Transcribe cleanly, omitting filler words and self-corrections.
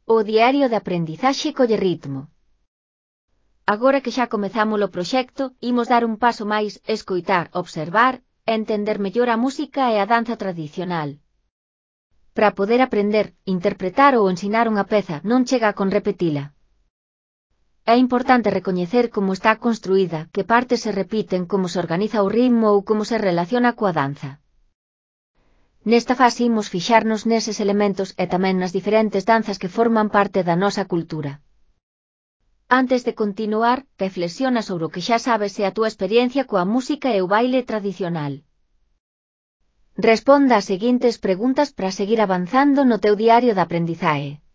O diario de aprendizaxe colle ritmo. Agora que xa comezamos o proxecto, imos dar un paso máis, escoitar, observar e entender mellor a música e a danza tradicional. Para poder aprender, interpretar ou ensinar unha peza non chega con repetila. É importante recoñecer como está construída, que partes se repiten, como se organiza o ritmo ou como se relaciona coa danza. Nesta fase imos fixarnos neses elementos e tamén nas diferentes danzas que forman parte da nosa cultura. Antes de continuar, reflexiona sobre o que xa sabes e a túa experiencia coa música e o baile tradicional. Responda as seguintes preguntas para seguir avanzando no teu diario de aprendizaje.